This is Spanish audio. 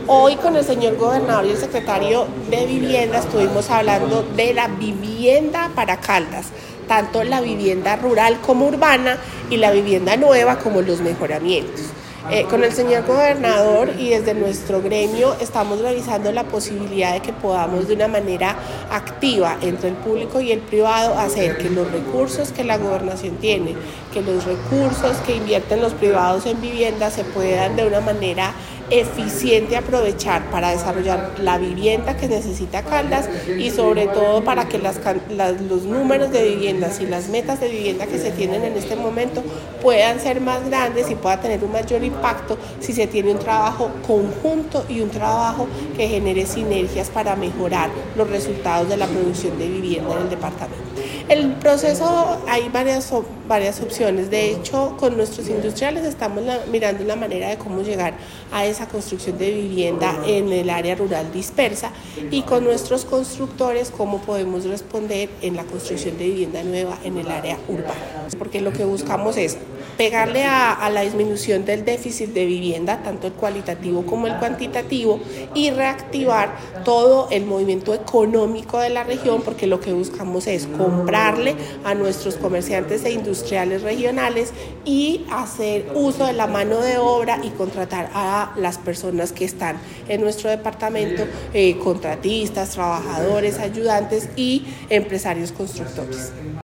Hoy con el señor gobernador y el secretario de Vivienda estuvimos hablando de la vivienda para Caldas, tanto la vivienda rural como urbana y la vivienda nueva como los mejoramientos. Con el señor gobernador y desde nuestro gremio estamos revisando la posibilidad de que podamos de una manera activa entre el público y el privado hacer que los recursos que la gobernación tiene, que los recursos que invierten los privados en vivienda se puedan de una manera eficiente aprovechar para desarrollar la vivienda que necesita Caldas y sobre todo para que los números de viviendas y las metas de vivienda que se tienen en este momento puedan ser más grandes y pueda tener un mayor impacto si se tiene un trabajo conjunto y un trabajo que genere sinergias para mejorar los resultados de la producción de vivienda en el departamento. El proceso hay varias opciones. De hecho, con nuestros industriales estamos mirando la manera de cómo llegar a esa construcción de vivienda en el área rural dispersa y con nuestros constructores cómo podemos responder en la construcción de vivienda nueva en el área urbana. Porque lo que buscamos es pegarle a la disminución del déficit de vivienda, tanto el cualitativo como el cuantitativo, y reactivar todo el movimiento económico de la región, porque lo que buscamos es comprarle a nuestros comerciantes e industriales regionales y hacer uso de la mano de obra y contratar a las personas que están en nuestro departamento, contratistas, trabajadores, ayudantes y empresarios constructores.